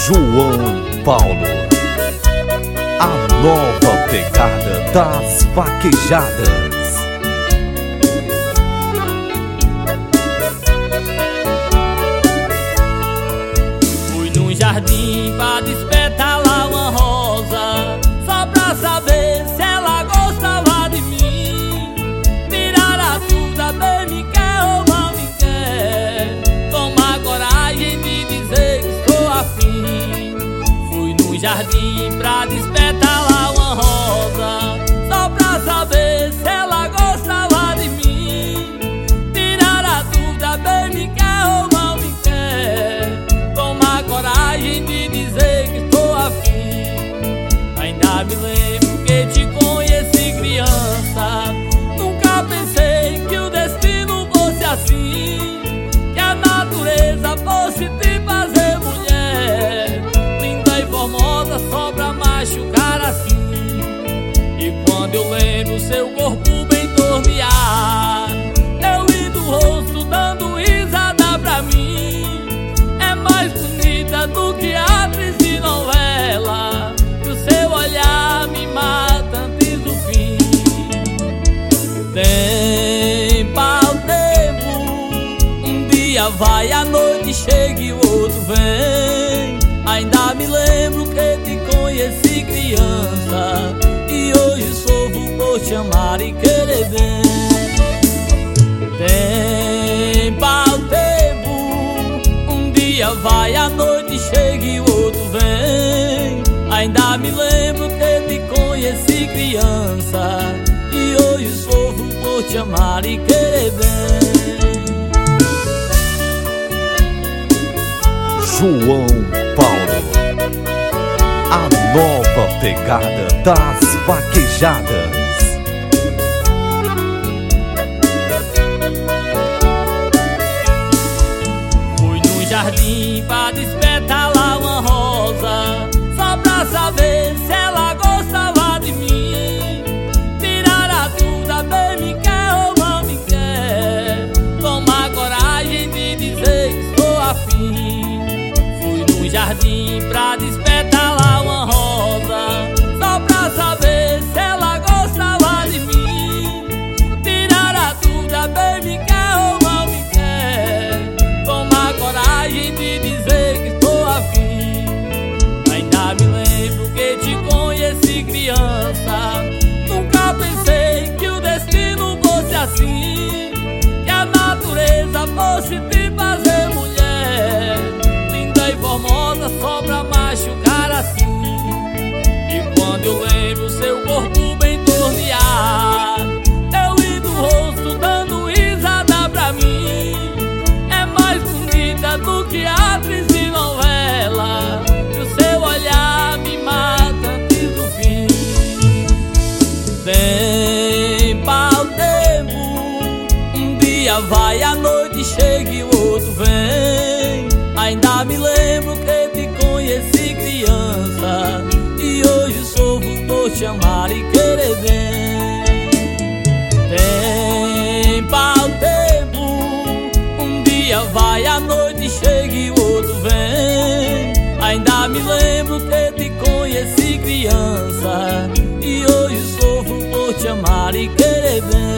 João Paulo, a nova pegada das vaquejadas. Fui num jardim pra despetar uma rosa, só pra saber se ela gostava de mim. Tirar a dúvida, bem me quer ou não me quer. Tomar coragem de dizer que estou afim. Fui num jardim pra despetar uma rosa, só pra saber se ela gostava de mim. Tirar a dúvida, bem me quer ou não me quer. Tomar coragem de dizer que estou afim. Ainda me lembro que te conheci criança. Nunca pensei que o destino fosse assim, que a natureza fosse te fazer mulher, linda e formosa só pra machucar assim. E quando eu lembro seu corpo bem tornear, eu vi do rosto dando risada pra mim. É mais bonita do que atriz de novela, e o seu olhar me mata antes do fim. Tempo ao tempo, um dia vai, a noite chega e o outro vem. Ainda me lembro que te conheci criança, e hoje sofro por te amar e querer bem. Tempo ao tempo, um dia vai, a noite chega e o outro vem. Ainda me lembro que te conheci criança, e hoje sofro por te amar e querer bem. João Paulo, a nova pegada das vaquejadas. Fui num jardim pra despetar lá uma rosa, só pra saber se ela gostava de mim. Tirar a dúvida, bem me quer ou não me quer. Tomar coragem de dizer que estou afim. Fui num jardim pra despetar lá uma rosa, só pra saber se ela gostava de mim. Tirar a dúvida, bem me quer ou não me quer. Tomar coragem de dizer que estou afim. Ainda me lembro que te conheci criança. Nunca pensei que o destino fosse assim, que a natureza fosse te fazer mulher, linda e formosa só pra machucar assim. E quando eu lembro seu corpo bem tornear, eu vi do rosto dando risada pra mim. É mais bonita do que atriz de novela, e o seu olhar me mata antes do fim. Tempo ao tempo, um dia vai, a noite chega e o outro vem. Ainda me lembro que te conheci criança, e hoje sofro por te amar e querer bem. Tempo ao tempo, um dia vai, a noite chega e o outro vem. Ainda me lembro que te conheci criança, e hoje sofro por te amar e querer bem.